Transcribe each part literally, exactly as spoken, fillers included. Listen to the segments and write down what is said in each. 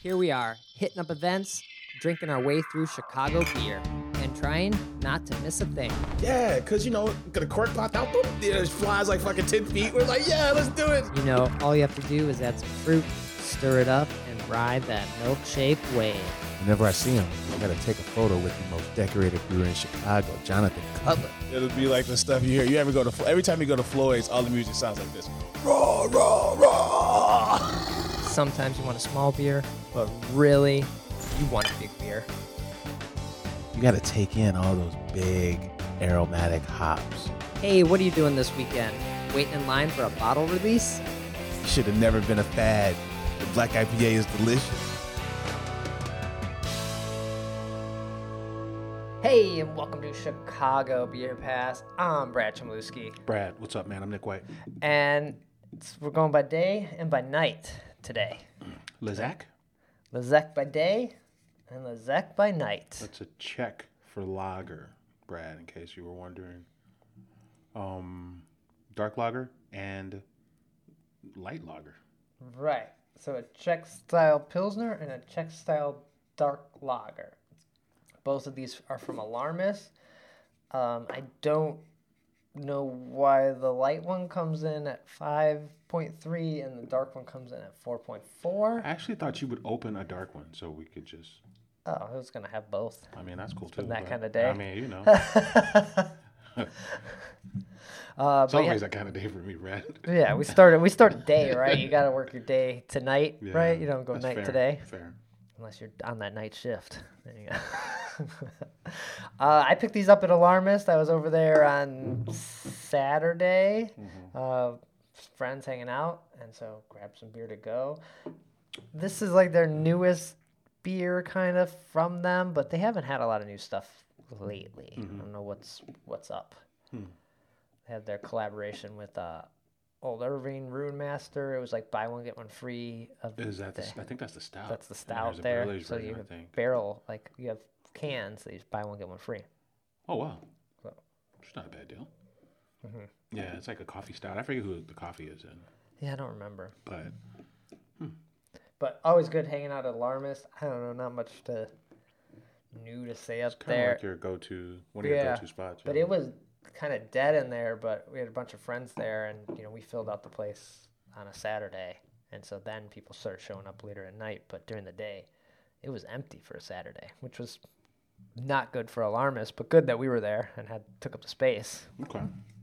Here we are, hitting up events, drinking our way through Chicago beer, and trying not to miss a thing. Yeah, because, you know, got a cork popped out, boom, it flies like fucking ten feet. We're like, yeah, let's do it. You know, all you have to do is add some fruit, stir it up, and ride that milkshake wave. Whenever I see him, I gotta take a photo with the most decorated brewer in Chicago, Jonathan Cutler. It'll be like the stuff you hear. You ever go to, every time you go to Floyd's, all the music sounds like this. Raw, raw, raw. Sometimes you want a small beer, but really, you want a big beer. You gotta take in all those big aromatic hops. Hey, what are you doing this weekend? Waiting in line for a bottle release? You should have never been a fad. The black I P A is delicious. Hey, and welcome to Chicago Beer Pass. I'm Brad Chmielewski, Brad, what's up, man? I'm Nick White. and it's, we're going by day and by night today. Lizak? Lezek by day and Lezek by night. That's a check for lager, Brad, in case you were wondering. Um, dark lager and light lager. Right. So a Czech style Pilsner and a Czech style dark lager. Both of these are from Alarmis. Um, I don't know why the light one comes in at five point three and the dark one comes in at four point four. I actually thought you would open a dark one so we could just. Oh, I was going to have both. I mean, that's cool too. been that but, kind of day. I mean, you know. Uh, It's but always yeah, that kind of day for me, Brad. yeah, we started. We started day, right? You got to work your day tonight, Yeah, right? You don't go that's night fair, today. Fair. Unless you're on that night shift. There you go. uh, I picked these up at Alarmist. I was over there on Saturday. Mm-hmm. Uh, friends hanging out, and so grabbed some beer to go. This is like their newest beer kind of from them, but they haven't had a lot of new stuff lately. Mm-hmm. I don't know what's what's up. Hmm. They had their collaboration with uh, Old Irving Rune Master. It was like buy one get one free. Of Is that the, the- I think that's the stout. that's the And stout there's a there. barrel-aged So version, you I have think. barrel, like you have cans that you just buy one get one free. Oh, wow. So- It's not a bad deal. Mm-hmm. Yeah, it's like a coffee stout. I forget who the coffee is in, Yeah, I don't remember. but But always good hanging out at Alarmist. I don't know, not much to new to say up kind of there. like your go-to, one of your Yeah, go-to spots. But yeah. it was kind of dead in there, but we had a bunch of friends there, and you know we filled out the place on a Saturday, and so then people started showing up later at night. But during the day, it was empty for a Saturday, which was not good for Alarmist, but good that we were there and had took up the space. Okay.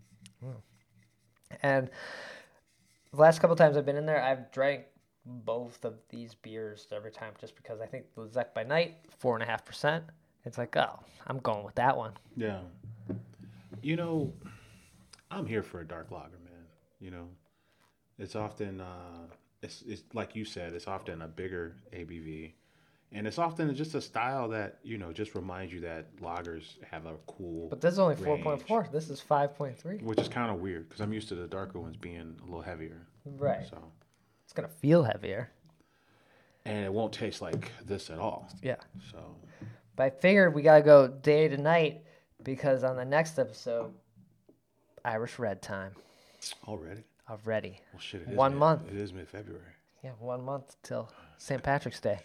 And the last couple times I've been in there, I've drank both of these beers every time, just because I think the Zek by Night four and a half percent. It's like, oh, I'm going with that one. Yeah. You know, I'm here for a dark lager, man. You know, it's often, uh, it's, it's like you said, it's often a bigger A B V. And it's often just a style that, you know, just reminds you that lagers have a cool. But this is only range, four point four. This is five point three. Which is kind of weird because I'm used to the darker ones being a little heavier. Right. So, It's gonna feel heavier. and it won't taste like this at all. Yeah. So, But I figured we gotta go day to night because on the next episode, Irish Red time already? already. Well, shit, it is One mid- month. It is mid-February. Yeah, one month till Saint Patrick's Day.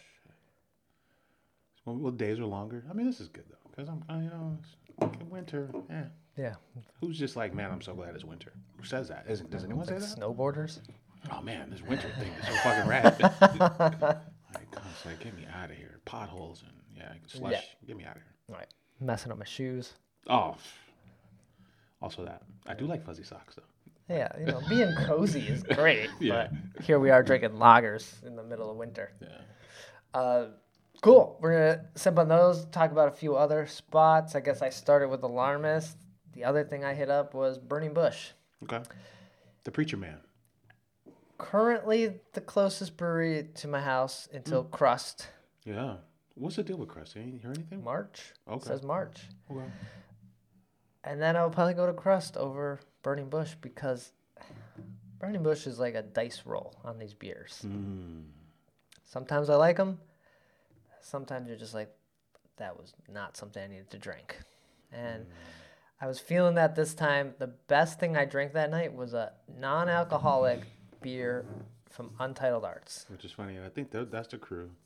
Well, well, days are longer. I mean, this is good though, because I'm, I, you know, it's winter. Yeah. Yeah. Who's just like, man, I'm so glad it's winter? Who says that? Isn't, does anyone say Like that? snowboarders. Oh man, this winter thing is so fucking rad. Like, it's like, get me out of here. Potholes and yeah, slush. Yeah. Get me out of here. Right. Messing up my shoes. Oh. Also that. I do like fuzzy socks though. Yeah, you know, being cozy is great. Yeah. But here we are drinking lagers in the middle of winter. Yeah. Uh, cool. We're gonna sip on those. Talk about a few other spots. I guess I started with Alarmist. The other thing I hit up was Burning Bush. Okay. The Preacher Man. Currently, the closest brewery to my house until Hmm. Crust. Yeah. What's the deal with Crust? You hear anything? March. Okay. It says March. Okay. And then I'll probably go to Crust over Burning Bush because Burning Bush is like a dice roll on these beers. Mm. Sometimes I like them. Sometimes you're just like, that was not something I needed to drink. And Mm. I was feeling that this time. The best thing I drank that night was a non-alcoholic beer from Untitled Arts. Which is funny. I think that, that's the crew.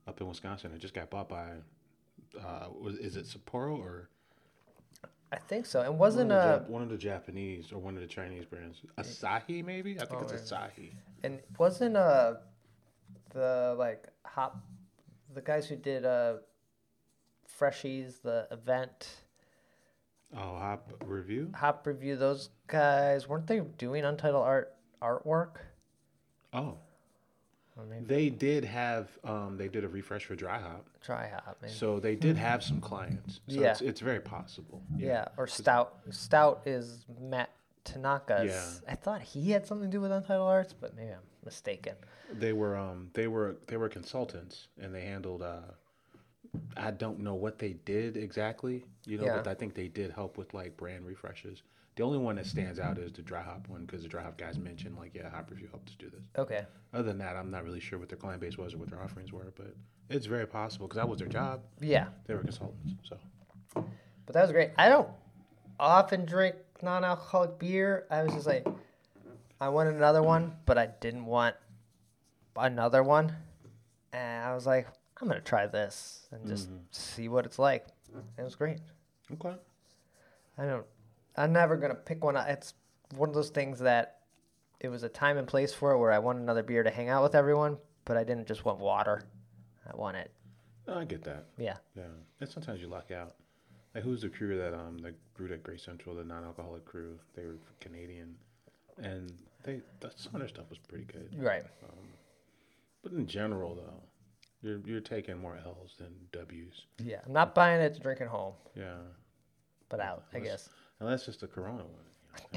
up in Wisconsin. It just got bought by, uh, was, is it Sapporo or I think so. And one wasn't of, the uh Jap- one of the Japanese or one of the Chinese brands? Asahi, maybe? I think Oh, it's Asahi. and wasn't uh the like hop the guys who did uh Freshies, the event Oh, Hop Review? hop review, those guys weren't they doing Untitled art artwork? Oh. Or maybe They did have, um, they did a refresh for Dry Hop. Try Hop, maybe. So they did have some clients. So Yeah. it's, it's very possible. Yeah, or Stout. Stout is Matt Tanaka's. Yeah. I thought he had something to do with Untitled Arts, but maybe I'm mistaken. They were um they were they were consultants and they handled uh I don't know what they did exactly, you know, Yeah. but I think they did help with like brand refreshes. The only one that stands out is the Dry Hop one because the Dry Hop guys mentioned like, yeah, Hop Review helped us do this. Okay. Other than that, I'm not really sure what their client base was or what their offerings were, but it's very possible because that was their job. Yeah, They were consultants, so but that was great. I don't often drink non-alcoholic beer. I was just like, I wanted another one, but I didn't want another one, and I was like, I'm gonna try this and just see what it's like. It was great. okay. I don't. I'm never gonna pick one. It's one of those things that it was a time and place for it where I want another beer to hang out with everyone, but I didn't just want water. I wanted, No, I get that. yeah. Yeah, and sometimes you luck out. Like who's the crew that um that brewed at Great Central, the non-alcoholic crew? They were Canadian, and they that, some of their stuff was pretty good. Right. But in general, though, you're you're taking more L's than W's. Yeah. I'm not buying it to drink at home, Yeah, but out, I guess. unless it's the Corona one.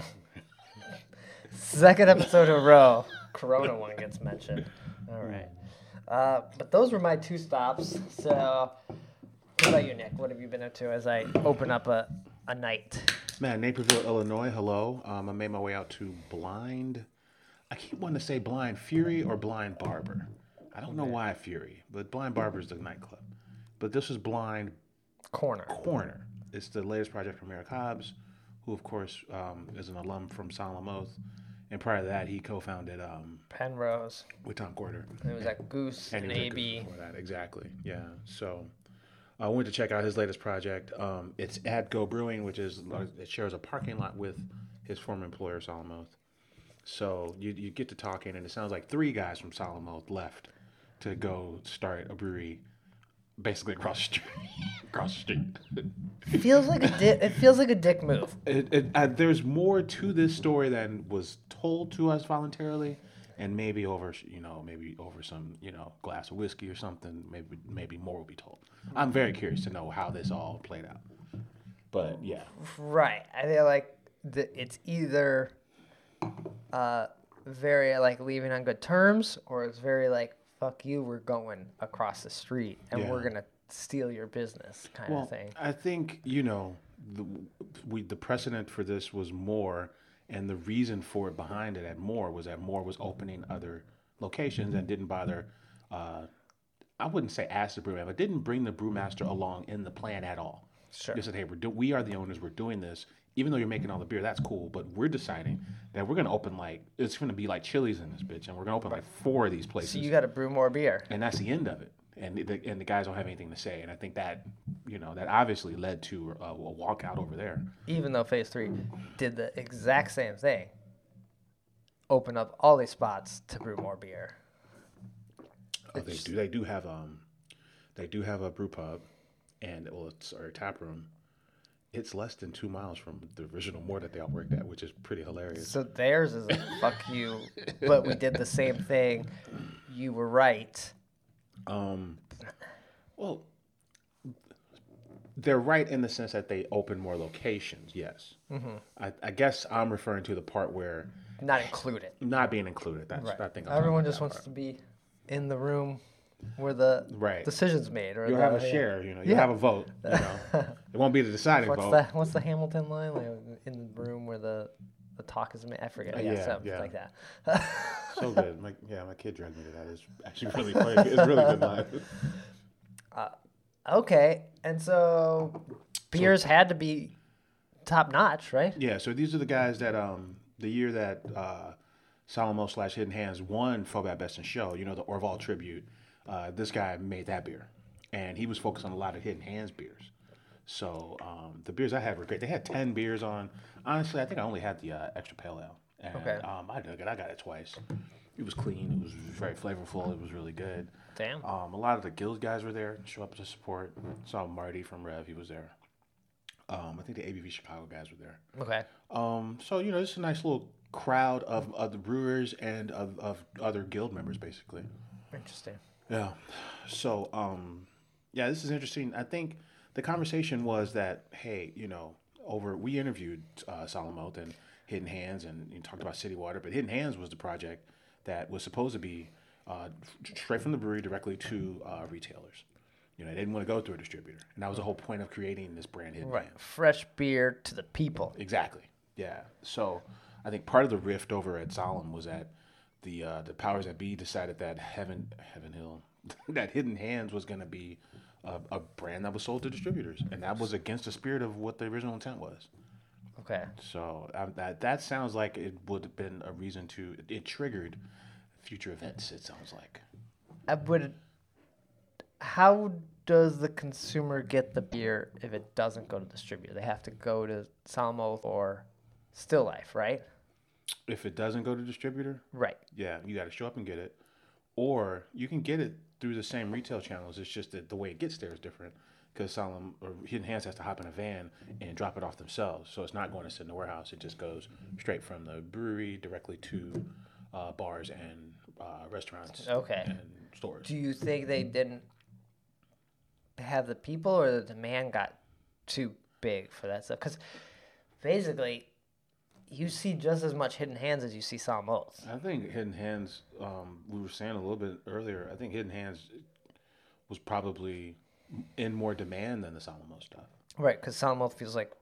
Second episode in a row, Corona one gets mentioned. All right. Uh, but those were my two stops. So, what about you, Nick? What have you been up to as I open up a, a night? Man, Naperville, Illinois. Hello. Um, I made my way out to Blind. I keep wanting to say Blind Fury or Blind Barber. I don't know why Fury, but Blind Barber is the nightclub. But this is Blind Corner. Corner. It's the latest project from Eric Hobbs, who, of course, um, is an alum from Solemn Oath. And prior to that, he co-founded um, Penrose. with Tom Quarter. It was at Goose and, he was at A B. Goose before that, exactly. Yeah. So I went to check out his latest project. Um, it's at Go Brewing, which is it shares a parking lot with his former employer, Solemn Oath. So you you get to talking, and it sounds like three guys from Solemn Oath left to go start a brewery, basically across the street. across the street. Feels like a di- it feels like a dick move. It, it, uh, there's more to this story than was told to us voluntarily, and maybe over you know maybe over some you know glass of whiskey or something. Maybe maybe more will be told. I'm very curious to know how this all played out. But yeah, Right. I feel like the, it's either uh, very like leaving on good terms, or it's very like fuck you, we're going across the street and Yeah. we're gonna steal your business kind well, of thing. I think you know the we the precedent for this was Moore, and the reason for it behind it at Moore was that Moore was opening other locations and didn't bother. Uh, I wouldn't say ask the brewmaster, but didn't bring the brewmaster along in the plan at all. Sure. They said, hey, we're do- we are the owners. We're doing this. Even though you're making all the beer, that's cool. But we're deciding that we're going to open like, it's going to be like Chili's in this bitch. And we're going to open like four of these places. So you got to brew more beer. And that's the end of it. And the, and the guys don't have anything to say. And I think that, you know, that obviously led to a, a walkout over there. Even though Phase Three did the exact same thing, open up all these spots to brew more beer. Oh, they do. They do have um, they do have a brew pub, and well, it's or a tap room. It's less than two miles from the original Moore that they all worked at, which is pretty hilarious. So theirs is like fuck you, but we did the same thing. You were right. Um, well, they're right in the sense that they open more locations. Yes, mm-hmm. I, I guess I'm referring to the part where Not included. not being included. That's Right. I think I'm Everyone talking just about wants that to be in the room where the Right. decision's made. Or part. You'll the, have a share. You know, you'll Yeah. have a vote. You know, it won't be the deciding What's vote. the what's the Hamilton line? Like in the room where the the talk is made. I forget. Uh, yeah, yeah, something yeah. like that. So good. My, yeah, my kid dragged me to that. It's actually really funny. It's really good line. Okay, and so beers had to be top notch, right? Yeah, so these are the guys that um the year that uh Salomo slash Hidden Hands won Fobat Best in Show, you know, the Orval tribute. Uh, this guy made that beer, and he was focused on a lot of Hidden Hands beers. So um, the beers I had were great. They had ten beers on. Honestly, I think I only had the uh, extra pale ale, and Okay. um, I dug it. I got it twice. It was clean. It was very flavorful. It was really good. Damn. Um, a lot of the guild guys were there, show up to support. Saw Marty from Rev, he was there. Um, I think the A B V Chicago guys were there. Okay. Um, so you know, just a nice little crowd of other brewers and of, of other guild members, basically. Interesting. Yeah. So um, yeah, this is interesting. I think the conversation was that, hey, you know, over we interviewed uh, Solemn Oath and Hidden Hands, and you talked about City Water, but Hidden Hands was the project that was supposed to be uh, straight from the brewery directly to uh, retailers. You know, they didn't want to go through a distributor, and that was the whole point of creating this brand, Hidden Right. Hands. Fresh beer to the people. Exactly. Yeah. So I think part of the rift over at Solemn was that the uh, the powers that be decided that Heaven Heaven Hill, that Hidden Hands was going to be a, a brand that was sold to distributors, and that was against the spirit of what the original intent was. Okay. So um, that that sounds like it would have been a reason to it, it triggered future events. It sounds like. I would. How does the consumer get the beer if it doesn't go to distributor? They have to go to Solemn Oath or Still Life, right? If it doesn't go to distributor, Right. yeah, you got to show up and get it, or you can get it through the same retail channels. It's just that the way it gets there is different because Solemn or Hidden Hands has to hop in a van and drop it off themselves. So it's not going to sit in the warehouse. It just goes straight from the brewery directly to uh, bars and uh, restaurants. Okay. And stores. Do you think they didn't have the people, or the demand got too big for that stuff? Because basically, you see just as much Hidden Hands as you see Solemn Oath. I think Hidden Hands, um, we were saying a little bit earlier, I think Hidden Hands was probably in more demand than the Solemn Oath stuff. Right, because Solemn Oath feels like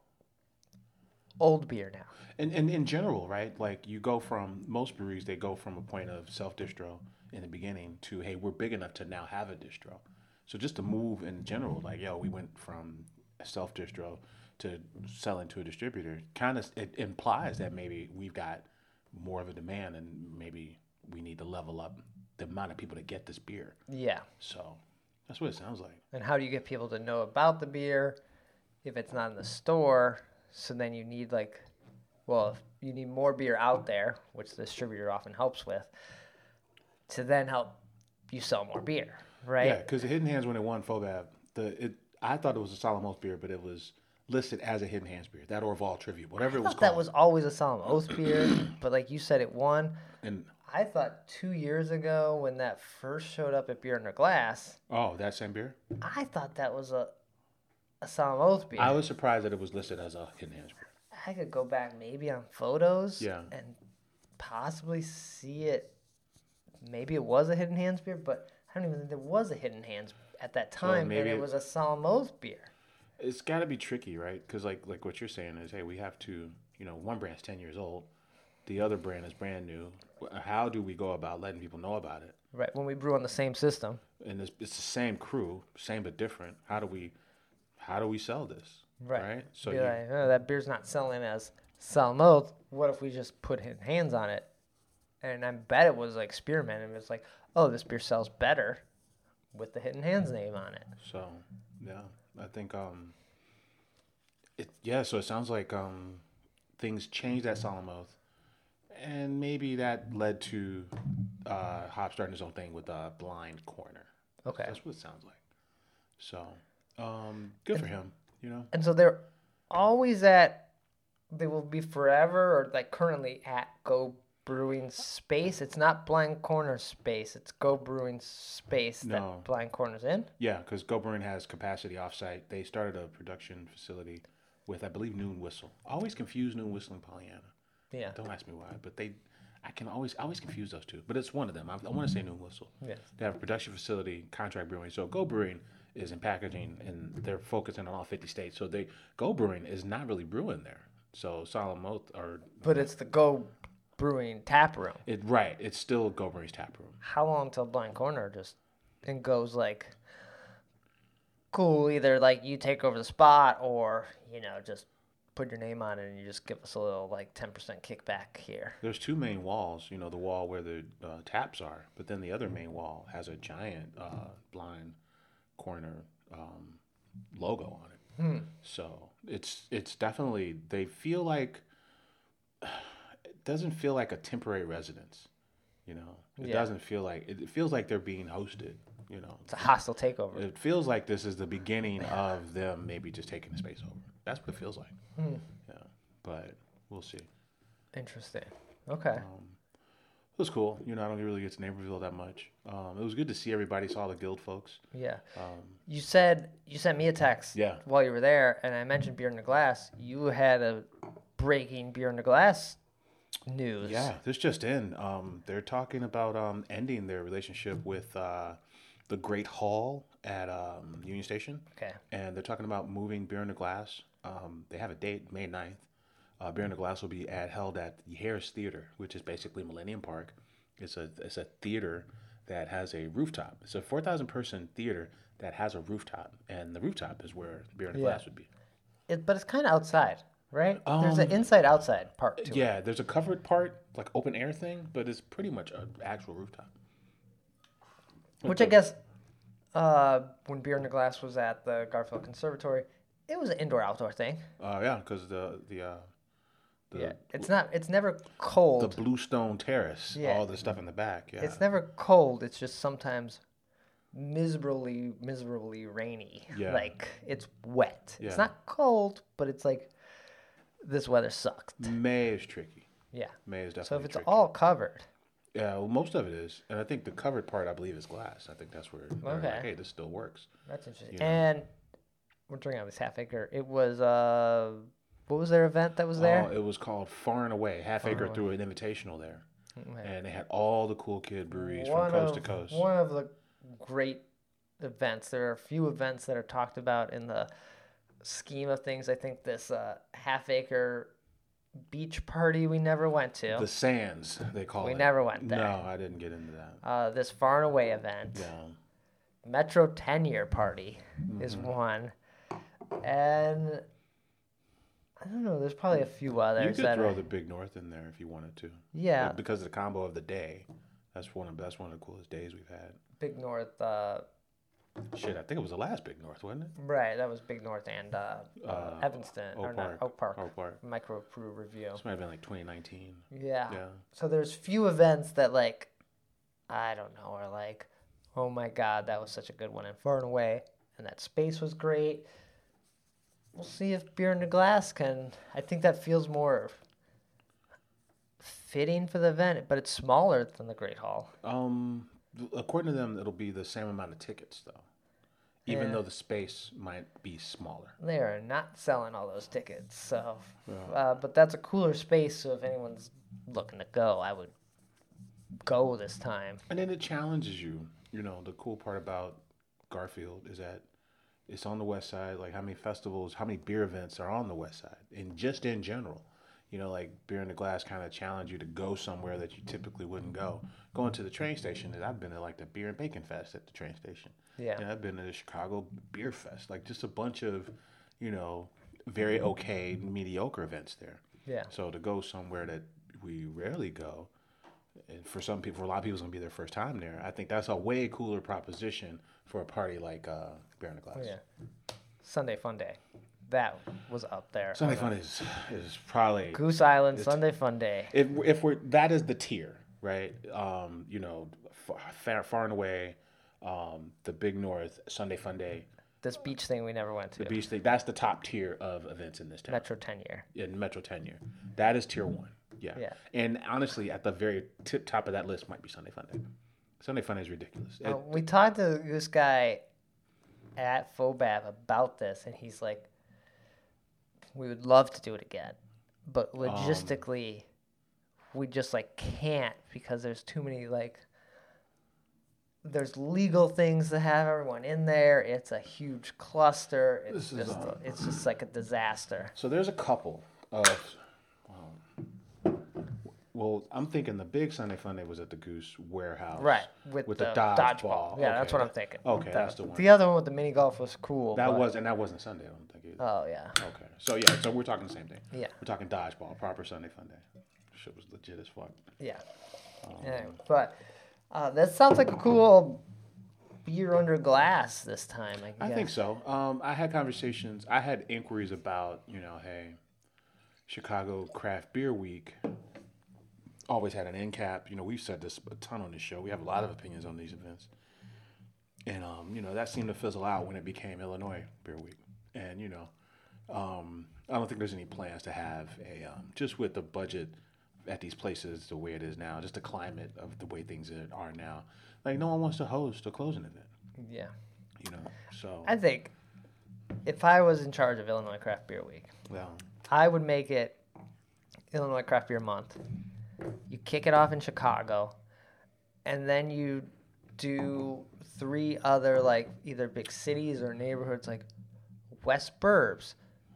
old beer now. And, and in general, right? Like you go from, most breweries, they go from a point of self-distro in the beginning to, hey, we're big enough to now have a distro. So just to move in general, like, yo, we went from self-distro to selling to a distributor, kind of it implies that maybe we've got more of a demand and maybe we need to level up the amount of people that get this beer. Yeah. So that's what it sounds like. And how do you get people to know about the beer if it's not in the store? So then you need like, well, you need more beer out there, which the distributor often helps with, to then help you sell more beer, right? Yeah, because the Hidden Hands, when it won FOBAB, the it I thought it was a Solemn Oath beer, but it was listed as a Hidden Hands beer, that Orval Tribute, whatever I it was thought called. that was always a Solemn Oath beer, but like you said, it won. And I thought two years ago when that first showed up at Beer Under Glass, oh, that same beer? I thought that was a a Solemn Oath beer. I was surprised that it was listed as a Hidden Hands beer. I could go back maybe on photos Yeah. and possibly see it. Maybe it was a Hidden Hands beer, but I don't even think there was a Hidden Hands at that time, maybe and it it- was a Solemn Oath beer. It's got to be tricky, right? Because like like what you're saying is, hey, we have to, you know, one brand's ten years old, the other brand is brand new. How do we go about letting people know about it? Right, when we brew on the same system. And it's, it's the same crew, same but different. How do we, how do we sell this? Right. Right. So Be you, like, oh, that beer's not selling as Solemn Oath. What if we just put Hidden Hands on it? And I bet it was like experiment. And it's like, oh, this beer sells better with the Hidden Hands name on it. so yeah, I think um, it yeah. So it sounds like um, things changed at Solemn Oath, and maybe that led to uh, Hop starting his own thing with uh, Blind Corner. Okay. That's what it sounds like. So, um, good for him, you know? And so they're always at, they will be forever or like currently at Go Brewing Space. It's not Blind Corner Space. It's Go Brewing Space No. that Blind Corner's in. Yeah, because Go Brewing has capacity offsite. They started a production facility with, I believe, Noon Whistle. I always confuse Noon Whistle and Pollyanna. Yeah. Don't ask me why, but they, I can always, I always confuse those two. But it's one of them. I, I want to say Noon Whistle. Yes. They have a production facility, contract brewing. So Go Brewing is in packaging, and they're focusing on all fifty states. So they Go Brewing is not really brewing there. So Solemn Oath or But it's the Go Brewing tap room. it right. It's still Go Brewing's tap room. How long till Blind Corner just and goes like, cool, either like you take over the spot or, you know, just put your name on it and you just give us a little like ten percent kickback here. There's two main walls. You know, the wall where the uh, taps are, but then the other main wall has a giant uh, blind corner um, logo on it. Hmm. So it's it's definitely, they feel like, it doesn't feel like a temporary residence. You know, it Yeah. doesn't feel like, it feels like they're being hosted. You know, It's a hostile takeover. it feels like this is the beginning of them maybe just taking the space over. That's what it feels like. Hmm. Yeah, but we'll see. Interesting. Okay. Um, it was cool. You know, I don't really get to Naperville that much. Um, it was good to see everybody. Saw the guild folks. Yeah. Um, You said you sent me a text Yeah. while you were there, and I mentioned Beer in the Glass. You had a breaking Beer in the Glass news. yeah, this just in. Um, they're talking about um, ending their relationship with uh, the Great Hall at um, Union Station. Okay. And they're talking about moving Beer in the Glass. Um, they have a date, May ninth. Uh, Beer in the Glass will be at, held at the Harris Theater, which is basically Millennium Park. It's a it's a theater that has a rooftop. It's a four thousand person theater that has a rooftop, and the rooftop is where Beer in the Yeah. Glass would be. It, but it's kind of outside, right? There's an Um, inside-outside part to it. Yeah, there's a covered part, like open air thing, but it's pretty much an actual rooftop. Which I guess uh, when Beer in the Glass was at the Garfield Conservatory, it was an indoor-outdoor thing. Uh, yeah, because the the uh, the Yeah. It's not. It's never the cold. Bluestone Terrace, Yeah. all the stuff in the back. Yeah, It's never cold. It's just sometimes miserably, miserably rainy. Yeah. Like it's wet. Yeah. It's not cold, but it's like this weather sucked. May is tricky. Yeah. May is definitely So if it's tricky. all covered, Yeah, well, most of it is, and I think the covered part, I believe, is glass. I think that's where they're Okay. like, hey, this still works. that's interesting. Yeah. And we're drinking out of this half acre. It was uh, what was their event that was there? Oh, it was called Far and Away. Half Far and Acre Away. threw an invitational there, Okay. and they had all the cool kid breweries One from coast of- to coast. One of the great events. There are a few events that are talked about in the scheme of things. I think this uh, half acre beach party we never went to. The Sands, they call We it. never went there. No, I didn't get into that. uh, this far and away event. Yeah. Metro ten year party is Mm-hmm. one. And I don't know, there's probably a few You others could that throw are, the Big North in there if you wanted to. yeah, Because of the combo of the day. That's one of that's one of the coolest days we've had. Big North. Uh, Shit, I think it was the last Big North, wasn't it? right, that was Big North and uh, uh, Uh, Evanston Oak or Park. not Oak Park. Oak Park. Micro Brew Review. This might have been like twenty nineteen. Yeah. Yeah. So there's few events that like, I don't know, are like, oh my god, that was such a good one and far and away, and that space was great. We'll see if Beer in the Glass can. I think that feels more fitting for the event, but it's smaller than the Great Hall. Um, according to them, it'll be the same amount of tickets though, even Yeah. though the space might be smaller. They are not selling all those tickets, so. Yeah. Uh, but that's a cooler space, so if anyone's looking to go, I would go this time. And then it challenges you. You know, the cool part about Garfield is that it's on the west side. Like how many festivals, how many beer events are on the west side, and just in general. You know, like Beer in the Glass kind of challenge you to go somewhere that you typically wouldn't go. Going to the train station, and I've been to like the Beer and Bacon Fest at the train station. Yeah. And I've been to the Chicago Beer Fest. Like just a bunch of, you know, very okay, mediocre events there. Yeah. So to go somewhere that we rarely go, and for some people, for a lot of people, it's gonna be their first time there. I think that's a way cooler proposition for a party like uh, Beer in the Glass. Oh, yeah. Sunday Fun Day. That was up there. Sunday Fun is is probably Goose Island Sunday Fun Day. if if we're that is the tier, right? Um, you know, far, far and away, um, the Big North Sunday Fun Day, This beach thing we never went to. the beach thing. That's the top tier of events in this town. Metro ten year. In Metro tenure, that is tier one. Yeah. Yeah. And honestly, at the very tip top of that list might be Sunday Fun Day. Sunday Fun Day is ridiculous. Uh, It- we talked to this guy at Fobab about this, and he's like, we would love to do it again, but Um, logistically, we just like can't because there's too many like. There's legal things to have everyone in there. It's a huge cluster. It's This is, just uh, it's just like a disaster. So there's a couple of. Um, Well, I'm thinking the big Sunday Funday was at the Goose Warehouse. Right, with, with the, the dodgeball. dodgeball. Yeah, that's Okay. what I'm thinking. Okay, the, that's the one. The other one with the mini golf was cool. That but- was, and that wasn't Sunday, I don't think either. Oh, yeah. Okay. So, yeah, so we're talking the same thing. Yeah. We're talking dodgeball, proper Sunday Funday. Shit was legit as fuck. Yeah. Um, Anyway, but uh, that sounds like a cool beer under glass this time, I I guess. think so. Um, I had conversations, I had inquiries about, you know, hey, Chicago Craft Beer Week always had an end cap. You know, we've said this a ton on this show. We have a lot of opinions on these events. And, um, you know, that seemed to fizzle out when it became Illinois Beer Week. And, you know, um, I don't think there's any plans to have a, um, just with the budget at these places the way it is now, just the climate of the way things are now. Like, no one wants to host a closing event, Yeah. you know, so. I think if I was in charge of Illinois Craft Beer Week, Well, I would make it Illinois Craft Beer Month. You kick it off in Chicago, and then you do three other, like, either big cities or neighborhoods, like West Burbs,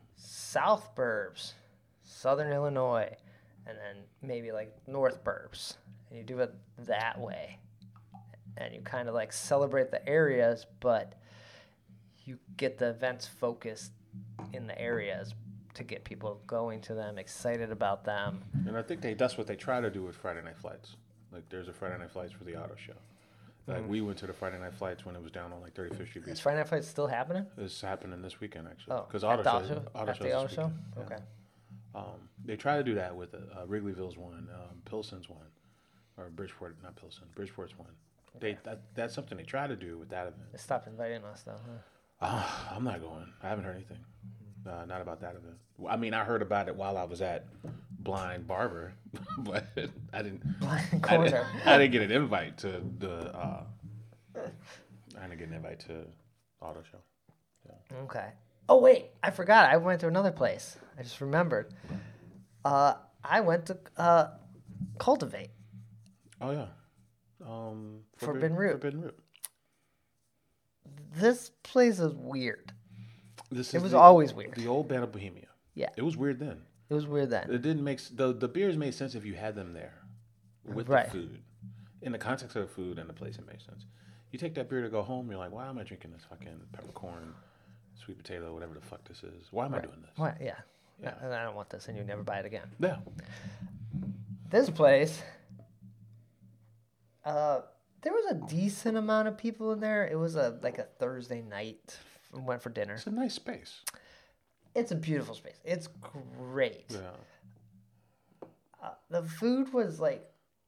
South Burbs, Southern Illinois, and then maybe, like, North Burbs. And you do it that way. And you kind of, like, celebrate the areas, but you get the events focused in the areas to get people going to them, excited about them. and I think they that's what they try to do with Friday Night Flights. Like, there's a Friday Night Flights for the auto show. Like, we went to the Friday Night Flights when it was down on, like, thirty-fifth Street Is Beach. Friday Night Fight still happening? It's happening this weekend, actually. Oh, Because at auto the show, auto show? auto At show the this auto show? weekend. Yeah. Okay. Um, they try to do that with it. Uh, Wrigleyville's one, um, Pilsen's one, or Bridgeport, not Pilsen, Bridgeport's one. They that, that's something they try to do with that event. They stopped inviting us, though, huh? Uh, I'm not going. I haven't heard anything. Uh, not about that event. Well, I mean, I heard about it while I was at Blind Barber, but I didn't. Blind I Corner. didn't, I didn't get an invite to the. Uh, I didn't get an invite to auto show. Okay. Oh, wait. I forgot. I went to another place. I just remembered. Uh, I went to uh, Cultivate. Oh yeah. Um, Forbidden Root. Forbidden Root. This place is weird. This It is was the, always weird. The old Band of Bohemia. Yeah. It was weird then. It was weird then. It didn't make s- the the beers made sense if you had them there with Right. the food. In the context of the food and the place, it makes sense. You take that beer to go home, you're like, why am I drinking this fucking peppercorn, sweet potato, whatever the fuck this is? Why am I doing this? What? Yeah. Yeah. And I don't want this, and you never buy it again. Yeah. This place, uh, there was a decent amount of people in there. It was a like a Thursday night. We went for dinner. It's a nice space. It's a beautiful space. It's great. Yeah. Uh, the food was like,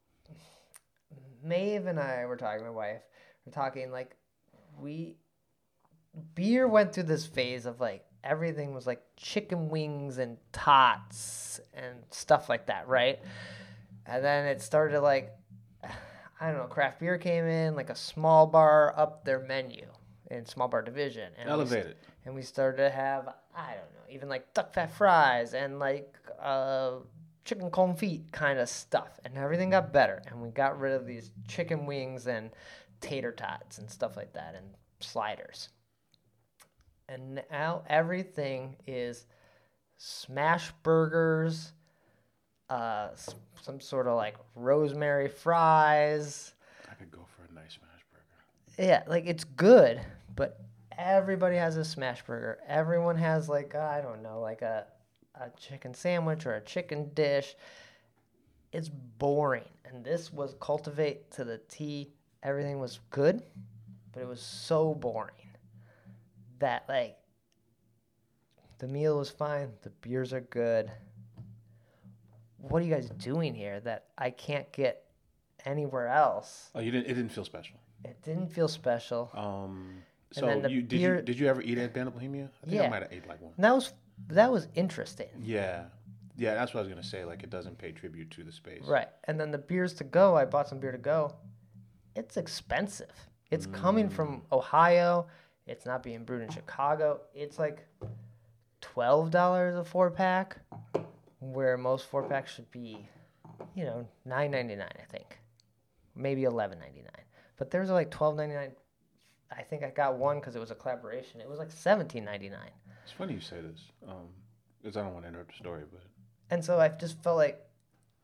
Maeve and I were talking, my wife, were talking like, we, beer went through this phase of like, everything was like chicken wings and tots and stuff like that, right? And then it started like, I don't know, craft beer came in, like a small bar up their menu in small bar division. And we Elevated. and we started to have, I don't know, even like duck fat fries and like uh, chicken confit kind of stuff. And everything got better. And we got rid of these chicken wings and tater tots and stuff like that and sliders. And now everything is smash burgers, uh, s- some sort of like rosemary fries. I could go for a nice smash burger. Yeah, like it's good, but everybody has a smash burger. Everyone has like, I don't know, like a a chicken sandwich or a chicken dish. It's boring. And this was Cultivate to the T. Everything was good, but it was so boring that like the meal was fine, the beers are good. What are you guys doing here that I can't get anywhere else? Oh, you didn't. It didn't feel special. It didn't feel special. Um. And So then the you did beer- you did you ever eat at Band of Bohemia? I think I Yeah. might have ate like one. And that was that was interesting. Yeah. Yeah, that's what I was gonna say. Like, it doesn't pay tribute to the space. Right. And then the beers to go, I bought some beer to go. It's expensive. It's coming from Ohio. It's not being brewed in Chicago. It's like twelve dollars a four pack, where most four packs should be, you know, nine ninety nine, I think. Maybe eleven ninety nine. But there's like twelve ninety nine. I think I got one because it was a collaboration. It was like seventeen ninety nine. It's funny you say this, um, because I don't want to interrupt the story, but And so I just felt like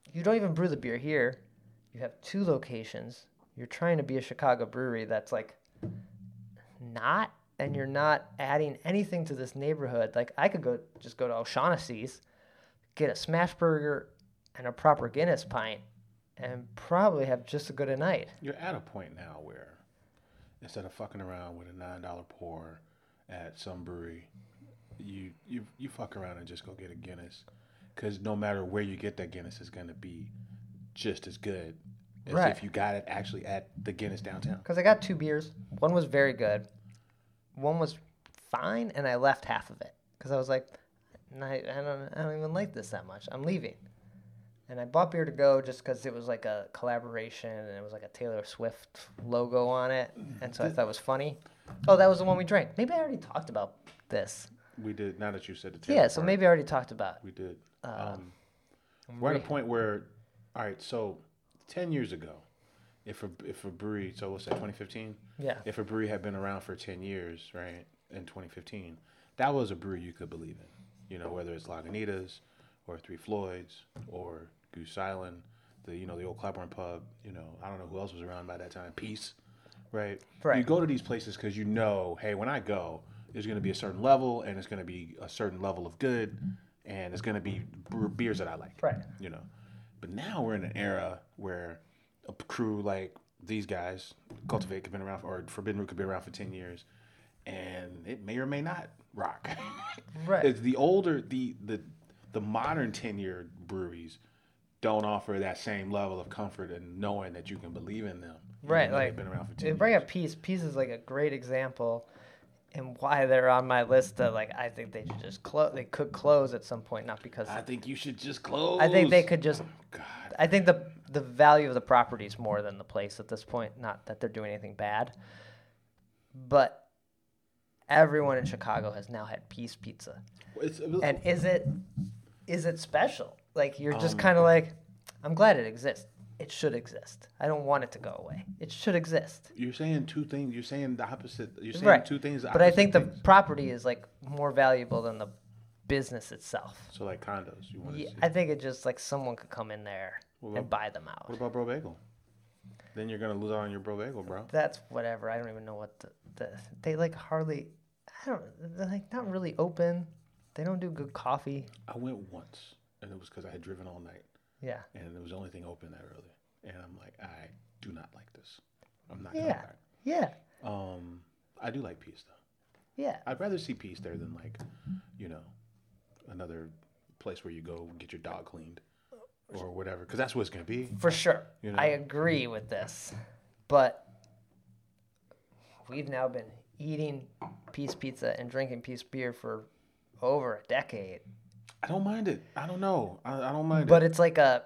you don't even brew the beer here. You have two locations. You're trying to be a Chicago brewery that's like not, and you're not adding anything to this neighborhood. Like I could go just go to O'Shaughnessy's, get a smash burger and a proper Guinness pint, and probably have just as good a night. You're at a point now where instead of fucking around with a nine dollar pour at some brewery, you you you fuck around and just go get a Guinness, because no matter where you get that Guinness, it's gonna be just as good as Right. if you got it actually at the Guinness downtown. Because I got two beers. One was very good. One was fine, and I left half of it because I was like, I, I don't, I don't even like this that much. I'm leaving, and I bought beer to go just because it was like a collaboration, and it was like a Taylor Swift logo on it, and so I thought it was funny. Oh, that was the one we drank. Maybe I already talked about this. We did. Now that you said the Taylor Yeah, so part, maybe I already talked about it. we did. Uh, um, we're at a point where, all right, so ten years ago, if a if a brewery, so what's that, twenty fifteen? Yeah. If a brewery had been around for ten years, right, in twenty fifteen, that was a brewery you could believe in. You know, whether it's Lagunitas or Three Floyds or Goose Island, the you know the old Claiborne Pub. You know, I don't know who else was around by that time. Peace, right? Right. You go to these places because you know, hey, when I go, there's going to be a certain level, and it's going to be a certain level of good, and it's going to be bre- beers that I like. Right. You know, but now we're in an era where a crew like these guys, Cultivate, could have been around, for, or Forbidden Root could be around for ten years, and it may or may not rock. Right. It's the older, the the the modern ten-year breweries don't offer that same level of comfort and knowing that you can believe in them. Right, even though like they've been around for ten to years. bring up Peace. Peace is like a great example, and why they're on my list. Of like, I think they should just close. They could close at some point, not because I think you should just close. I think they could just. God. I think the the value of the property is more than the place at this point. Not that they're doing anything bad, but everyone in Chicago has now had Peace Pizza, It's, and is it is it special? Like you're just Um, kind of like, I'm glad it exists. It should exist. I don't want it to go away. It should exist. you're saying two things. You're saying the opposite. You're saying Right. two things. But I opposite think the things. property is like more valuable than the business itself. So like condos, you want to Yeah, see. I think it just like someone could come in there What and about- buy them out. What about Bro Bagel? Then you're gonna lose out on your Bro Bagel, bro. That's whatever. I don't even know what the, the they like hardly. I don't. They're like not really open. They don't do good coffee. I went once, and it was because I had driven all night, Yeah. and it was the only thing open that early. And I'm like, I do not like this. I'm not gonna Yeah. lie. Yeah. Um, I do like Peace though. Yeah. I'd rather see Peace there than like, you know, another place where you go get your dog cleaned or whatever, because that's what it's gonna be. For sure. You know? I agree with this. But we've now been eating Peace Pizza and drinking Peace Beer for over a decade. I don't mind it. I don't know. I, I don't mind But it. it's like a,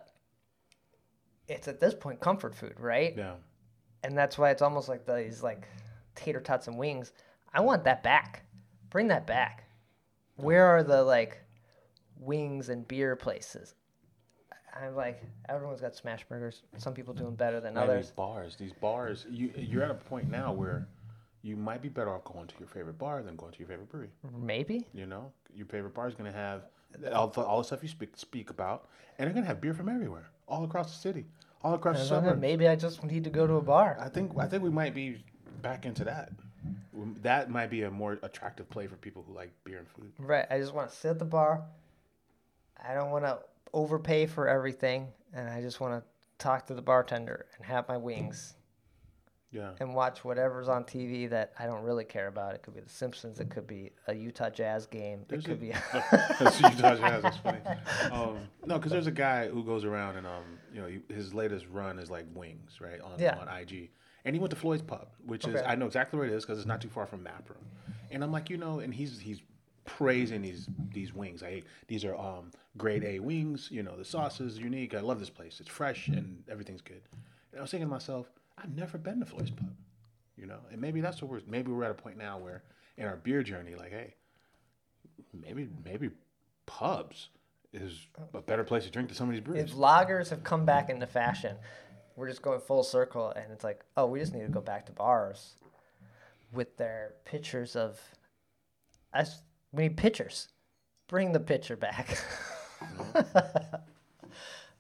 it's at this point comfort food, right? Yeah. And that's why it's almost like these like tater tots and wings. I want that back. Bring that back. Where are the like wings and beer places? I'm like, everyone's got smash burgers. Some people doing better than Man, others. these bars, these bars, you you're at a point now where you might be better off going to your favorite bar than going to your favorite brewery. Maybe. You know, your favorite bar is going to have all the, all the stuff you speak speak about, and they're going to have beer from everywhere, all across the city, all across the I don't know, suburbs. maybe I just need to go to a bar. I think I think we might be back into that. That might be a more attractive play for people who like beer and food. Right. I just want to sit at the bar. I don't want to overpay for everything, and I just want to talk to the bartender and have my wings Yeah. and watch whatever's on T V that I don't really care about. It could be The Simpsons. It could be a Utah Jazz game. There's it could a- be. That's Utah Jazz. That's funny. Um, no, because there's a guy who goes around and um, you know, he, his latest run is like wings, right, on Yeah. on I G, and he went to Floyd's Pub, which is Okay. I know exactly where it is because it's not too far from Map Room, and I'm like, you know, and he's he's praising these these wings. I these are um grade A wings. You know, the sauce is unique. I love this place. It's fresh and everything's good. And I was thinking to myself, I've never been to Floyd's Pub. You know, and maybe that's what we're maybe we're at a point now where in our beer journey, like, hey, maybe maybe pubs is a better place to drink than some of these breweries. If lagers have come back into fashion, we're just going full circle, and it's like, oh, we just need to go back to bars with their pictures of us. We need pictures. Bring the picture back.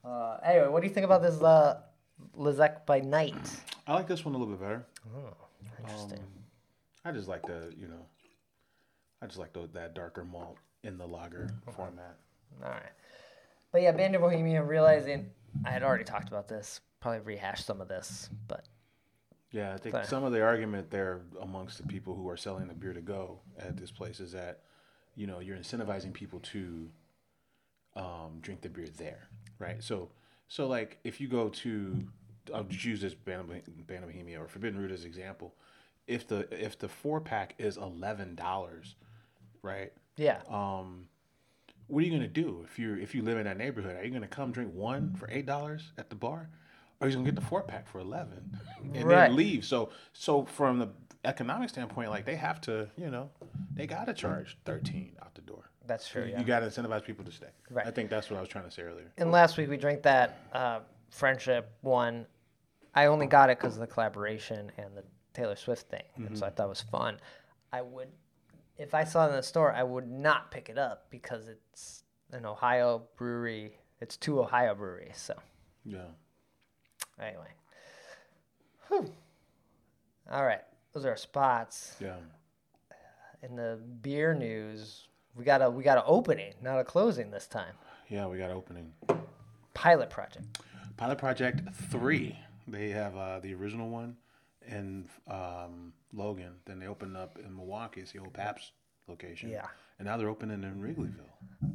Uh, anyway, what do you think about this uh, Lizek by Night? I like this one a little bit better. Oh, interesting. Um, I just like the, you know, I just like the, that darker malt in the lager format. All right. But yeah, Band of Bohemia, realizing I had already talked about this, probably rehash some of this, but Yeah, I think Sorry. some of the argument there amongst the people who are selling the beer to go at this place is that, you know, you're incentivizing people to um, drink the beer there, right? So, so like if you go to, I'll just use this Band of, Band of Bohemia or Forbidden Root as example. If the if the four pack is eleven dollars, right? yeah. Um, what are you gonna do if you if you live in that neighborhood? Are you gonna come drink one for eight dollars at the bar, or are you gonna get the four pack for eleven and Right. then leave? So so from the economic standpoint, like they have to, you know, they gotta charge thirteen out the door. That's true, You, yeah. you gotta incentivize people to stay. Right. I think that's what I was trying to say earlier. And last week we drank that uh, Friendship one. I only got it because of the collaboration and the Taylor Swift thing, and so I thought it was fun. I would, if I saw it in the store, I would not pick it up because it's an Ohio brewery. It's two Ohio breweries, so Yeah. anyway. Whew. All right, those are our spots. Yeah. In the beer news, we got a we got an opening, not a closing this time. Yeah, we got opening. Pilot project. Pilot Project three. They have uh, the original one in um, Logan. Then they opened up in Milwaukee. It's the old Pabst location. Yeah. And now they're opening in Wrigleyville.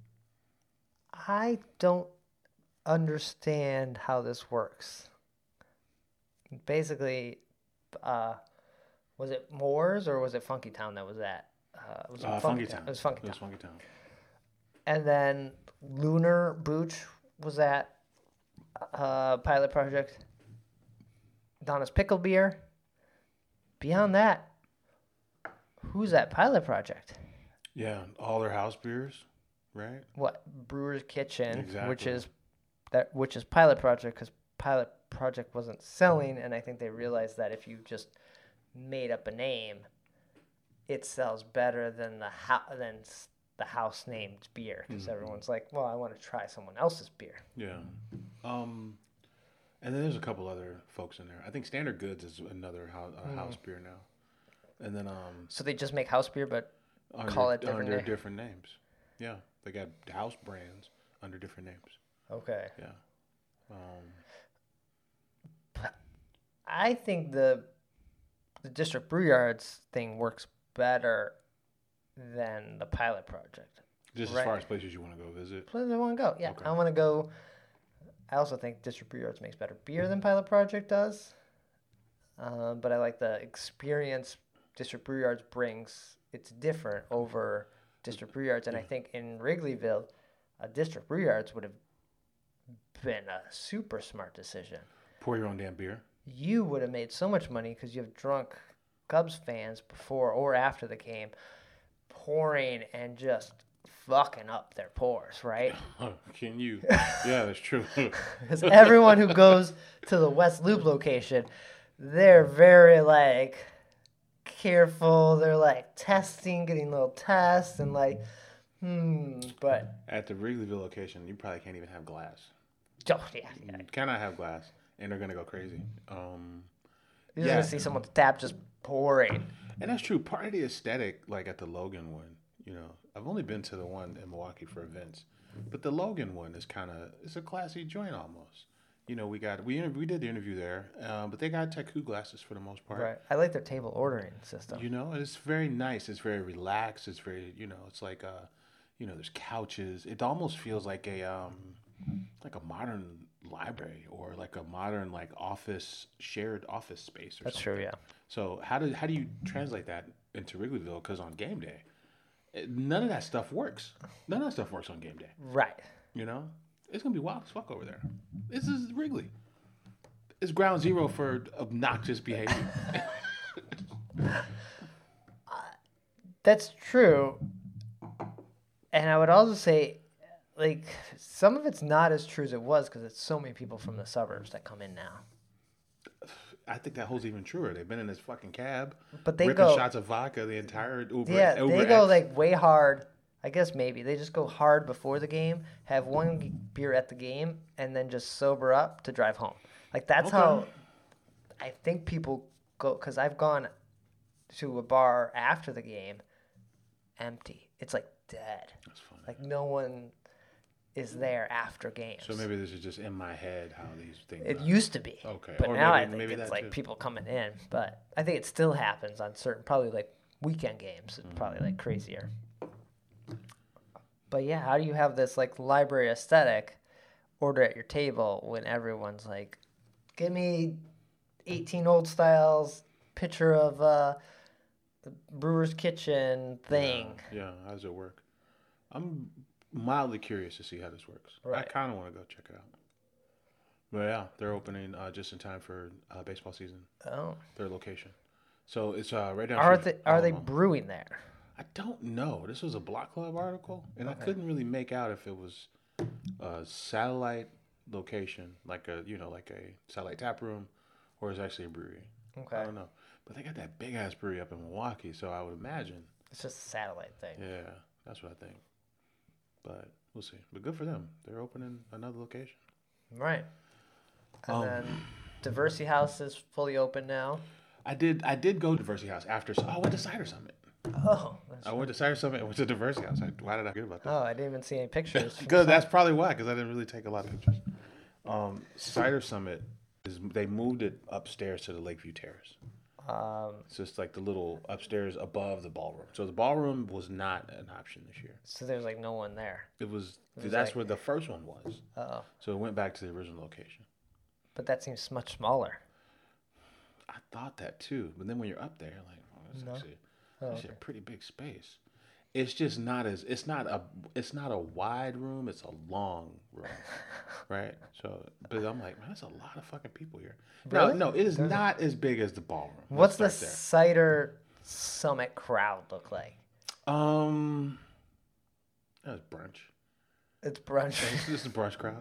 I don't understand how this works. Basically, uh, was it Moores or was it Funky Town that was at? Uh, was it Uh, Funky Funky Town? Town. It was Funky It Town. was Funky Town. And then Lunar Booch was at uh, Pilot Project. Donna's Pickle Beer. Beyond that, who's at Pilot Project? Yeah, all their house beers, right? What Brewer's Kitchen, which Exactly. is that which is Pilot Project because Pilot Project wasn't selling, and I think they realized that if you just made up a name, it sells better than the ho- than s- the house named beer because everyone's like, well, I want to try someone else's beer. Yeah. Um, and then there's a couple other folks in there. I think Standard Goods is another house, uh, Mm. house beer now. And then um, So they just make house beer, but under, Call it different under name. different names. Yeah, they got house brands under different names. okay. Yeah. Um, I think the the District Brew Yards thing works better than the Pilot Project. just Right. as far as places you want to go visit. Places I want to go. Yeah, Okay. I want to go. I also think District Brew Yards makes better beer than Pilot Project does. Um, but I like the experience District Brew Yards brings. It's different over District Brew Yards, and I think in Wrigleyville, a District Brew Yards would have been a super smart decision. Pour your own damn beer. You would have made so much money because you've drunk Cubs fans before or after the game, pouring and just fucking up their pores, right? Can you? Yeah, that's true. Because everyone who goes to the West Loop location, they're very like careful. They're like testing, getting little tests, and like, hmm. But At the Wrigleyville location, you probably can't even have glass. oh yeah, yeah. You cannot have glass, and they're gonna go crazy. Um, You're just Yeah. gonna see someone at the tap just pouring. and that's true. Part of the aesthetic, like at the Logan one, you know, I've only been to the one in Milwaukee for events, but the Logan one is kind of it's a classy joint almost. You know, we got we inter- we did the interview there, um, but they got Teku glasses for the most part. Right. I like their table ordering system. You know, and it's very nice. It's very relaxed. It's very, you know, it's like uh, you know, there's couches. It almost feels like a um, like a modern library or like a modern like office shared office space. Or That's something. true. Yeah. So how do how do you translate that into Wrigleyville? Because on game day, it- none of that stuff works. None of that stuff works on game day. Right. You know, it's gonna be wild as fuck over there. This is Wrigley. It's ground zero for obnoxious behavior. That's true. And I would also say, like, some of it's not as true as it was because it's so many people from the suburbs that come in now. I think that holds even truer. They've been in this fucking cab, But they ripping go, shots of vodka the entire Uber. yeah, Uber they go X. like way hard I guess maybe they just go hard before the game, have one g- beer at the game, and then just sober up to drive home. Like that's Okay. how I think people go. Because I've gone to a bar after the game, empty. It's like dead. That's funny. Like no one is there after games. So maybe this is just in my head how these things. It are. used to be. Okay. But Or now maybe- I think maybe it's that like too. people coming in. But I think it still happens on certain, probably like weekend games. It's probably like crazier. But yeah, how do you have this like library aesthetic order at your table when everyone's like, give me eighteen old styles, picture of uh, the brewer's kitchen thing. Yeah, yeah, how does it work? I'm mildly curious to see how this works. I Right. kind of want to go check it out. But yeah, they're opening uh, just in time for uh, baseball season. Oh, Their location, so it's uh, right down. are street- they are oh, they no. brewing there? I don't know. This was a Block Club article, and I couldn't really make out if it was a satellite location, like a you know like a satellite tap room, or it's actually a brewery. Okay, I don't know. But they got that big ass brewery up in Milwaukee, so I would imagine. it's just a satellite thing. Yeah, that's what I think. But we'll see. But good for them. They're opening another location. Right. And Um, then Diversity House is fully open now. I did. I did go to Diversity House after. Oh, I went to Cider Summit. Oh, that's, I went to Cider Summit. I went to Diversity House. I, why did I forget about that? oh, I didn't even see any pictures. Because that's probably why. Because I didn't really take a lot of pictures. Um, Cider Summit is they moved it upstairs to the Lakeview Terrace. Um, It's just like the little upstairs above the ballroom. So the ballroom was not an option this year. so there's like no one there. It was. was that's like- where the first one was. Oh, So it went back to the original location. but that seems much smaller. I thought that too, but then when you're up there, you're like, oh, that's No. actually, Oh, actually a pretty big space. It's just not as it's not a it's not a wide room. It's a long room, right? So, but I'm like, man, that's a lot of fucking people here. Really? No, no, it is not as big as the ballroom. What's the Let's start cider summit crowd look like? there. Um, that's brunch. It's brunch. This is a brunch crowd,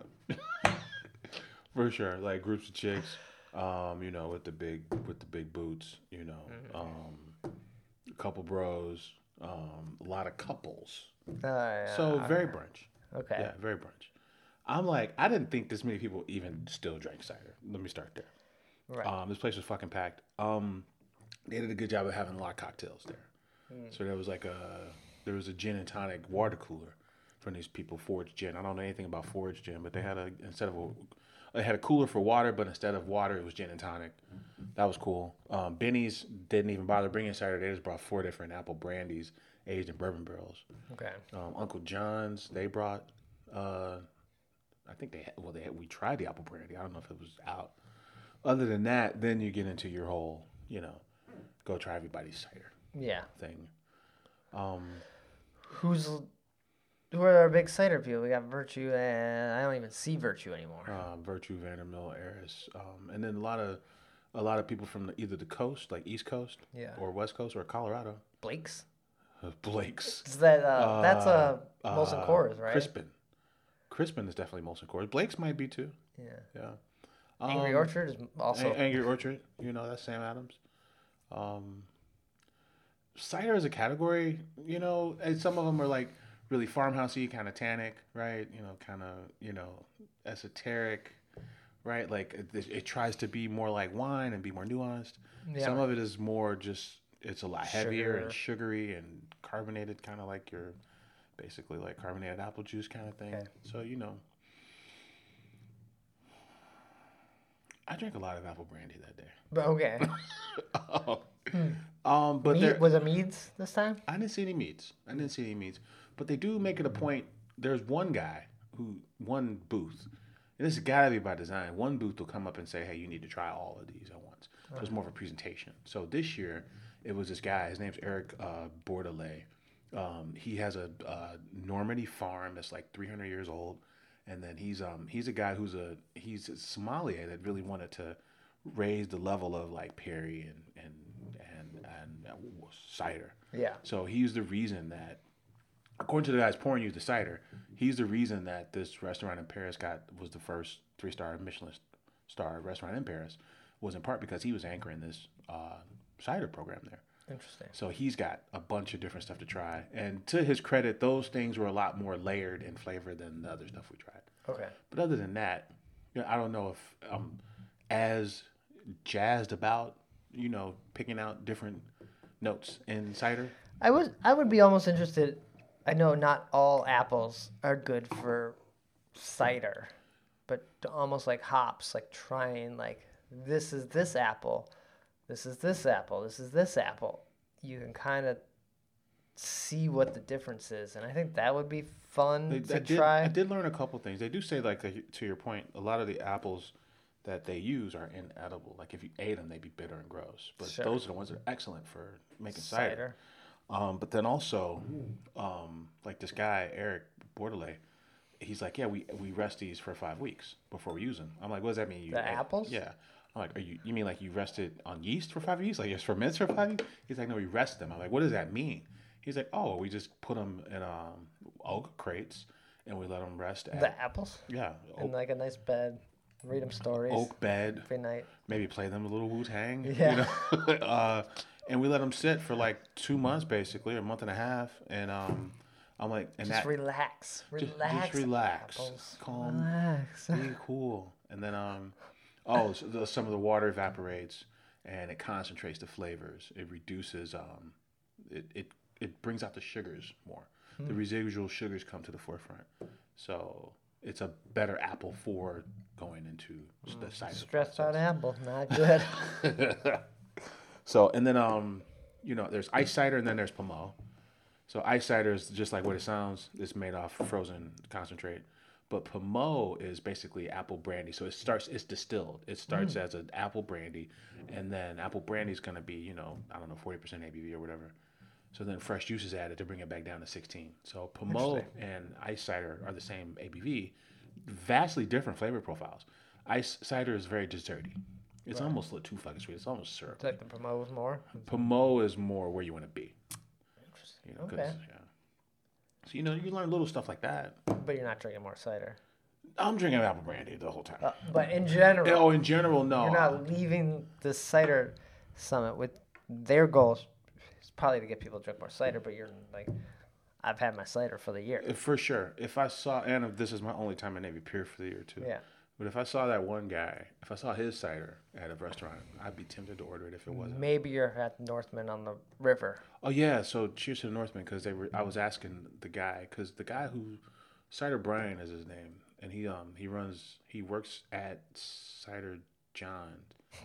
for sure. Like groups of chicks, um, you know, with the big with the big boots, you know, um, a couple bros, um, a lot of couples. Uh, yeah. So very brunch. Okay. Yeah, very brunch. I'm like, I didn't think this many people even still drank cider. Let me start there. Right. Um, this place was fucking packed. Um, they did a good job of having a lot of cocktails there. So there was like a there was a gin and tonic water cooler from these people, Forge Gin. I don't know anything about Forge Gin, but they had a instead of a they had a cooler for water, but instead of water, it was gin and tonic. That was cool. Um, Benny's didn't even bother bringing cider. They just brought four different apple brandies aged in bourbon barrels. Okay. Um, Uncle John's, they brought. Uh, I think they had, well they had, we tried the apple brandy. I don't know if it was out. Other than that, then you get into your whole, you know, go try everybody's cider Yeah. thing. Um, Who's who are our big cider people? We got Virtue, and I don't even see Virtue anymore. um, Virtue, Vandermill, Eris, um, and then a lot of a lot of people from the, either the coast, like East Coast, Yeah. or West Coast, or Colorado. Blake's. Blake's. Is that uh, that's a Uh, Molson uh, Coors, right? Crispin. Crispin is definitely Molson Coors. Blake's might be too. Yeah. Yeah. Angry Um, Orchard is also. A- Angry Orchard, you know, that's Sam Adams. Um, cider as a category, you know, and some of them are like really farmhousey, kind of tannic, right? You know, kind of, you know, esoteric, right? Like it, it tries to be more like wine and be more nuanced. Yeah. Some of it is more just, it's a lot heavier Sugar. and sugary and carbonated, kind of like your, basically like carbonated apple juice kind of thing. Okay. So, you know. I drank a lot of apple brandy that day. But okay. Oh. Um, but Mead, there, was it Meads this time? I didn't see any meats. I didn't see any meats. But they do make it a point. There's one guy who, one booth, and this has got to be by design. One booth will come up and say, "Hey, you need to try all of these at once." So it's more of a presentation. So this year, it was this guy. His name's Eric uh, Bordelais. Um, he has a, uh Normandy farm that's like three hundred years old, and then he's um he's a guy who's a he's a sommelier that really wanted to raise the level of like Perry and and and and uh, cider. Yeah. So he's the reason that, according to the guys pouring you the cider, he's the reason that this restaurant in Paris got was the first three star Michelin star restaurant in Paris, was in part because he was anchoring this uh, cider program there. Interesting. So he's got a bunch of different stuff to try. And to his credit, those things were a lot more layered in flavor than the other stuff we tried. Okay. But other than that, you know, I don't know if I'm as jazzed about, you know, picking out different notes in cider. I would I would be almost interested. I know not all apples are good for cider, but almost like hops, like trying like this is this apple, this is this apple, this is this apple. You can kind of see what the difference is, and I think that would be fun They, to I did, try. I did learn a couple things. They do say, like, to your point, a lot of the apples that they use are inedible. Like, if you ate them, they'd be bitter and gross. But Sure. those are the ones that are excellent for making cider. Cider. Um, but then also, um, like this guy, Eric Bordelais, he's like, yeah, we we rest these for five weeks before we use them. I'm like, what does that mean? You The ate- apples? Yeah. I'm like, are you, you mean like you rested on yeast for five weeks? Like it's ferments for five weeks? He's like, no, we rest them. I'm like, what does that mean? He's like, oh, we just put them in um, oak crates and we let them rest at, The apples yeah, in oak, like a nice bed. Read them stories oak bed. every night. Maybe play them a little Wu Tang. Yeah. You know? uh, and we let them sit for like two months, basically, or a month and a half. And um, I'm like, and Just that relax, just, relax, just relax, apples. calm, Relax. be cool. And then um, oh, so the, some of the water evaporates and it concentrates the flavors. It reduces um, it it it brings out the sugars more. The residual sugars come to the forefront. So it's a better apple for going into the cider Stressed out process. apple, not good. So, and then, um, you know, there's ice cider and then there's Pommeau. So ice cider is just like what it sounds. It's made off frozen concentrate. But Pommeau is basically apple brandy. So it starts, it's distilled. It starts as an apple brandy. And then apple brandy is going to be, you know, I don't know, forty percent A B V or whatever. So then fresh juice is added to bring it back down to sixteen. So Pommeau and ice cider are the same A B V, vastly different flavor profiles. Ice cider is very desserty. It's almost a little too fucking sweet. It's almost syrup. It's like the promote more. Pommeau is more where you want to be. Interesting. You know, 'cause, Okay. yeah. So you know, you learn little stuff like that. But you're not drinking more cider. I'm drinking apple brandy the whole time. Uh, but in general, oh, in general, no. you're not leaving the cider summit with their goals. It's probably to get people to drink more cider, but you're like, I've had my cider for the year. Uh, For sure. If I saw, and if this is my only time in Navy Pier for the year too. Yeah. But if I saw that one guy, if I saw his cider at a restaurant, I'd be tempted to order it if it wasn't. Maybe you're at Northman on the river. Oh yeah, so cheers to the Northmen because they were. I was asking the guy because the guy who, Cider Brian is his name, and he um he runs he works at Cider John.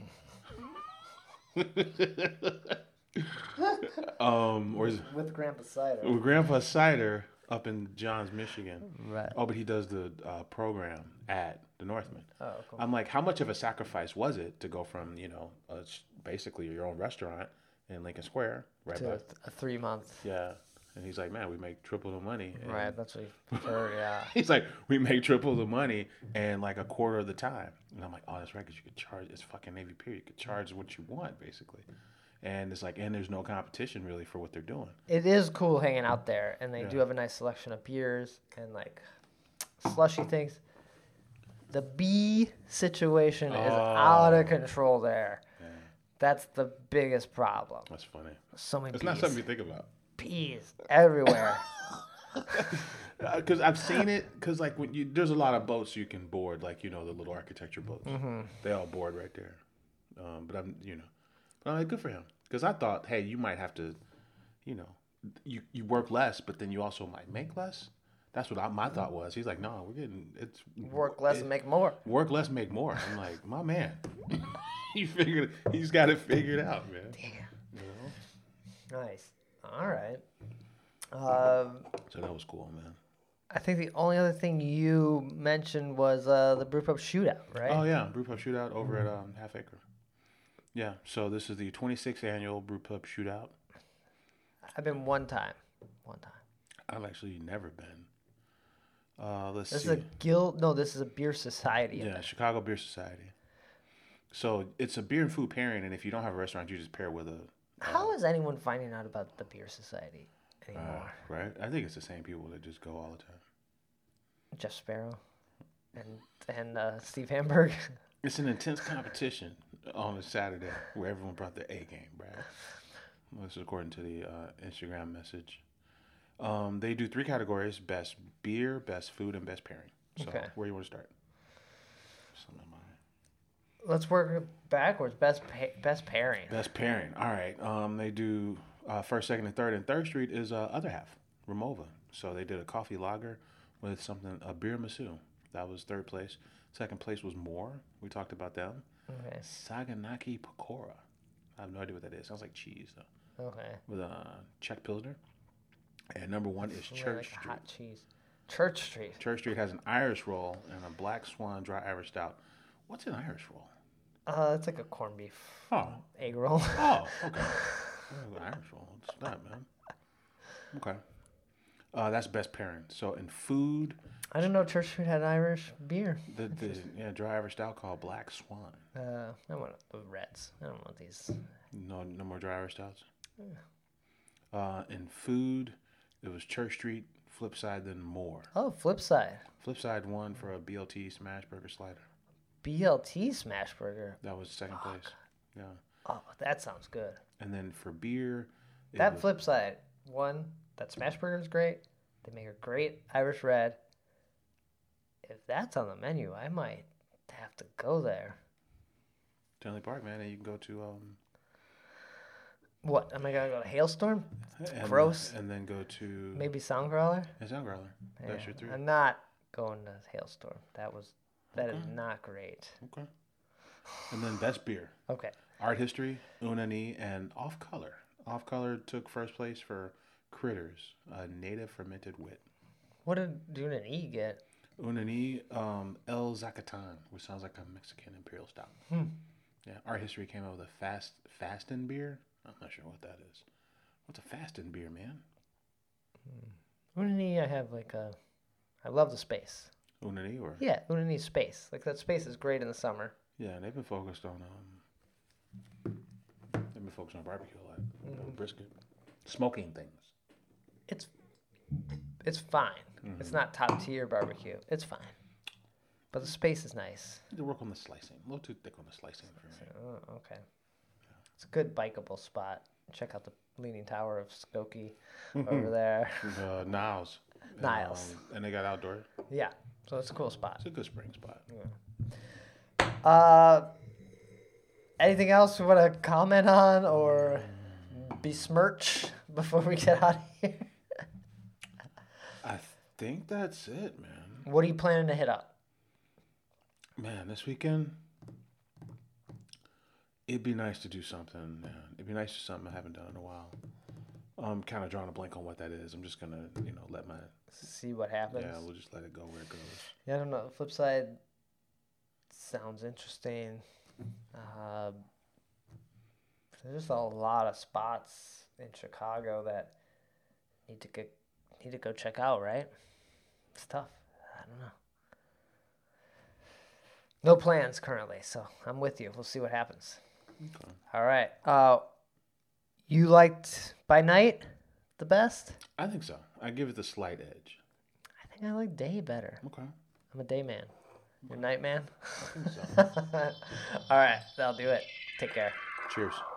um, or is With Grandpa Cider. with Grandpa Cider up in Johns, Michigan. Right. Oh, but he does the uh, program at the Northman. Oh, cool. I'm like, how much of a sacrifice was it to go from, you know, uh, basically your own restaurant in Lincoln Square, right To by, a, a three month. yeah. And he's like, man, we make triple the money. And Right, that's what you've heard, yeah. he's like, we make triple the money and like a quarter of the time. And I'm like, oh, that's right, because you could charge, it's fucking Navy Pier. You could charge what you want, basically. And it's like, and there's no competition really for what they're doing. It is cool hanging out there, and they Yeah. do have a nice selection of beers and like slushy things. The bee situation is out of control there. Yeah, That's the biggest problem. that's funny. So many It's bees. not something you think about. Bees everywhere. Because I've seen it. Because like when you, there's a lot of boats you can board, like you know the little architecture boats. Mm-hmm. They all board right there. Um, but I'm, you know, but I'm like, good for him. Because I thought, hey, you might have to, you know, you you work less, but then you also might make less. That's what I, my thought was. He's like, no, we're getting it's Work less it- and make more. work less, make more. I'm like, my man, he figured, he's got it figured out, man. You know? Nice. All right. Um, So that was cool, man. I think the only other thing you mentioned was uh, the Brew Pub Shootout, right? Oh yeah, Brew Pub Shootout over at um, Half Acre. Yeah, so this is the twenty-sixth annual Brew Pub Shootout. I've been one time. One time. I've actually never been. Uh, let's This see. is a guild. No, this is a beer society. Yeah, event. Chicago Beer Society. So it's a beer and food pairing, and if you don't have a restaurant, you just pair with a. How is anyone finding out about the beer society Uh, anymore? right? I think it's the same people that just go all the time. Jeff Sparrow and and uh, Steve Hamburg. It's an intense competition on a Saturday where everyone brought their A game, Brad. This is according to the uh, Instagram message. Um, they do three categories: best beer, best food, and best pairing. So, Okay. where you want to start? Something in mind. Let's work it backwards. Best pa- best pairing. Best pairing. All right. Um, they do uh, first, second, and third. And Third Street is uh, other half, Ramova. So they did a coffee lager with something, a beer masu. That was third place. Second place was Moore. We talked about them. Okay. Saganaki Pecora. I have no idea what that is. Sounds like cheese though. Okay. With a Czech Pilsner. And number one is Ooh, I Church like Street. hot cheese. Church Street. Church Street has an Irish roll and a Black Swan dry Irish stout. What's an Irish roll? Uh, it's like a corned beef Oh. egg roll. Oh, okay. Oh, Irish roll. What's that, man? Okay. Uh, that's best pairing. So in food, I didn't know Church Street had Irish beer. the, the yeah, dry Irish stout called Black Swan. Uh, I want the Reds. I don't want these. No, no more dry Irish stouts. Uh, in food, it was Church Street. Flip side, then more. Oh, flip side. Flip side won for a B L T smash burger slider. B L T smash burger. That was second place. Yeah. Oh, that sounds good. And then for beer, it That was- flip side one, that smash burger is great. They make a great Irish red. If that's on the menu, I might have to go there. Stanley Park, man, and you can go to um. What? Am I gonna go to Hailstorm? and, gross. And then go to Maybe Soundcrawler? and Soundgrowler. That's your three. I'm not going to Hailstorm. That was that is Okay. not great. Okay. And then best beer. Okay. Art History, Unani, and Off Color. Off Color took first place for Critters, a native fermented wit. What did Dune and E get? Unani, um, El Zacatan, which sounds like a Mexican imperial stout. Hmm. Yeah, Art History came out with a fast fasten beer. I'm not sure what that is. What's a fasten beer, man? Dune and E, I have like a. I love the space. Unani or Yeah, Dune and E space. Like that space is great in the summer. yeah, they've been focused on um, they've been focused on barbecue a lot, you know, brisket, smoking things. It's it's fine. It's not top tier barbecue. It's fine. But the space is nice. Need to work on the slicing. A little too thick on the slicing for me. Oh, okay. It's a good bikeable spot. Check out the Leaning Tower of Skokie over there. Uh, Niles. And, Niles. um, and they got outdoor. Yeah, so it's a cool spot. It's a good spring spot. Uh, anything else we want to comment on or besmirch before we get out of here? I think that's it, man. What are you planning to hit up? Man, this weekend, it'd be nice to do something, man. It'd be nice to do something I haven't done in a while. I'm kind of drawing a blank on what that is. I'm just going to, you know, let my, See what happens. yeah, we'll just let it go where it goes. Yeah, I don't know. The flip side sounds interesting. Uh, there's just a lot of spots in Chicago that need to get need to go check out. Right? It's tough. I don't know. No plans currently, so I'm with you. We'll see what happens. Okay. All right. Uh, you liked By Night the best? I think so. I give it the slight edge. I think I like Day better. Okay. I'm a day man. You're a night man? I think so. All right, that'll do it. Take care. Cheers.